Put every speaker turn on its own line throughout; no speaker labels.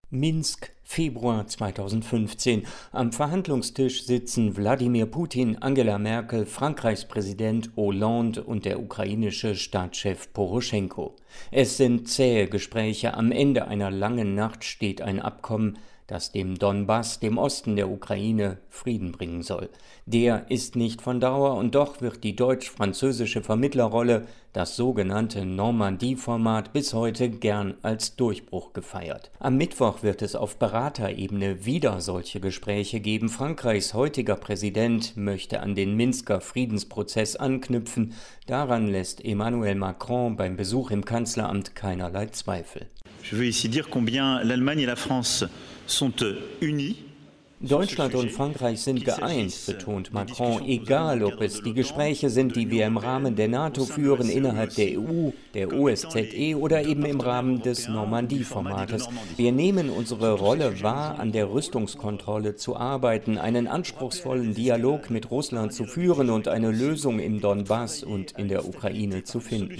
Minsk, Februar 2015. Am Verhandlungstisch sitzen Wladimir Putin, Angela Merkel, Frankreichs Präsident Hollande und der ukrainische Staatschef Poroschenko. Es sind zähe Gespräche. Am Ende einer langen Nacht steht ein Abkommen, das dem Donbass, dem Osten der Ukraine, Frieden bringen soll. Der ist nicht von Dauer und doch wird die deutsch-französische Vermittlerrolle, das sogenannte Normandie-Format, bis heute gern als Durchbruch gefeiert. Am Mittwoch wird es auf Beraterebene wieder solche Gespräche geben. Frankreichs heutiger Präsident möchte an den Minsker Friedensprozess anknüpfen. Daran lässt Emmanuel Macron beim Besuch im Kanzleramt keinerlei Zweifel.
Je veux ici dire combien l'Allemagne et la France sont unis.
Deutschland und Frankreich sind geeint, betont Macron, egal ob es die Gespräche sind, die wir im Rahmen der NATO führen, innerhalb der EU, der OSZE oder eben im Rahmen des Normandie-Formates. Wir nehmen unsere Rolle wahr, an der Rüstungskontrolle zu arbeiten, einen anspruchsvollen Dialog mit Russland zu führen und eine Lösung im Donbass und in der Ukraine zu finden.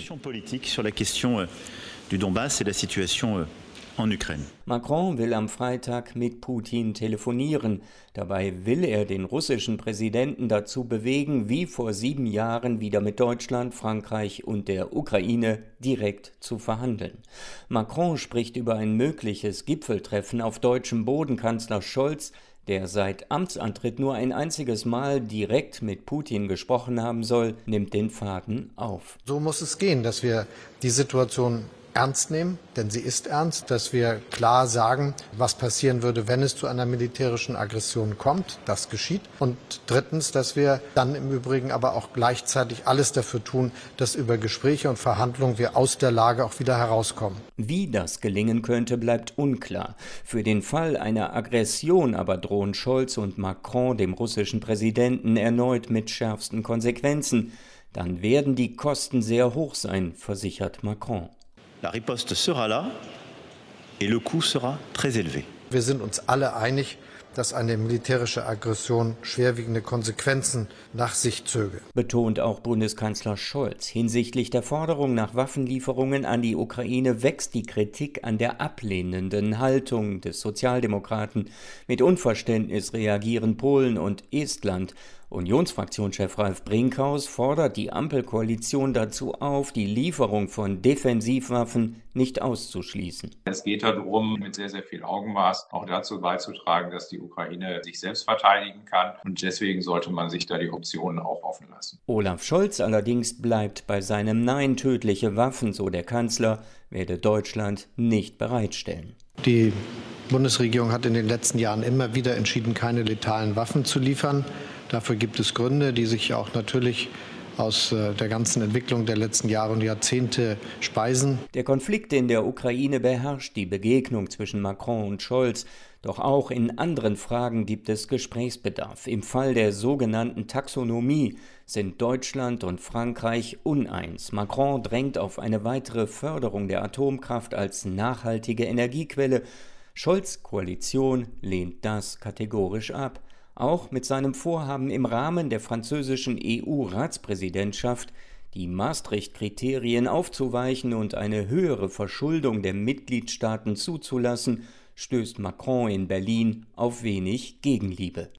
Macron will am Freitag mit Putin telefonieren. Dabei will er den russischen Präsidenten dazu bewegen, wie vor 7 Jahren wieder mit Deutschland, Frankreich und der Ukraine direkt zu verhandeln. Macron spricht über ein mögliches Gipfeltreffen auf deutschem Boden. Kanzler Scholz, der seit Amtsantritt nur ein einziges Mal direkt mit Putin gesprochen haben soll, nimmt den Faden auf.
So muss es gehen, dass wir die Situation ernst nehmen, denn sie ist ernst, dass wir klar sagen, was passieren würde, wenn es zu einer militärischen Aggression kommt. Das geschieht. Und drittens, dass wir dann im Übrigen aber auch gleichzeitig alles dafür tun, dass über Gespräche und Verhandlungen wir aus der Lage auch wieder herauskommen.
Wie das gelingen könnte, bleibt unklar. Für den Fall einer Aggression aber drohen Scholz und Macron dem russischen Präsidenten erneut mit schärfsten Konsequenzen. Dann werden die Kosten sehr hoch sein, versichert Macron.
La riposte sera là et le coût sera très élevé.
Wir sind uns alle einig, dass eine militärische Aggression schwerwiegende Konsequenzen nach sich zöge.
Betont auch Bundeskanzler Scholz. Hinsichtlich der Forderung nach Waffenlieferungen an die Ukraine wächst die Kritik an der ablehnenden Haltung des Sozialdemokraten. Mit Unverständnis reagieren Polen und Estland. Unionsfraktionschef Ralf Brinkhaus fordert die Ampelkoalition dazu auf, die Lieferung von Defensivwaffen nicht auszuschließen.
Es geht darum, mit sehr, sehr viel Augenmaß auch dazu beizutragen, dass die Ukraine sich selbst verteidigen kann. Und deswegen sollte man sich da die Optionen auch offen lassen.
Olaf Scholz allerdings bleibt bei seinem Nein. Tödliche Waffen, so der Kanzler, werde Deutschland nicht bereitstellen.
Die Bundesregierung hat in den letzten Jahren immer wieder entschieden, keine letalen Waffen zu liefern. Dafür gibt es Gründe, die sich auch natürlich aus der ganzen Entwicklung der letzten Jahre und Jahrzehnte speisen.
Der Konflikt in der Ukraine beherrscht die Begegnung zwischen Macron und Scholz. Doch auch in anderen Fragen gibt es Gesprächsbedarf. Im Fall der sogenannten Taxonomie sind Deutschland und Frankreich uneins. Macron drängt auf eine weitere Förderung der Atomkraft als nachhaltige Energiequelle. Scholz' Koalition lehnt das kategorisch ab. Auch mit seinem Vorhaben im Rahmen der französischen EU-Ratspräsidentschaft, die Maastricht-Kriterien aufzuweichen und eine höhere Verschuldung der Mitgliedstaaten zuzulassen, stößt Macron in Berlin auf wenig Gegenliebe.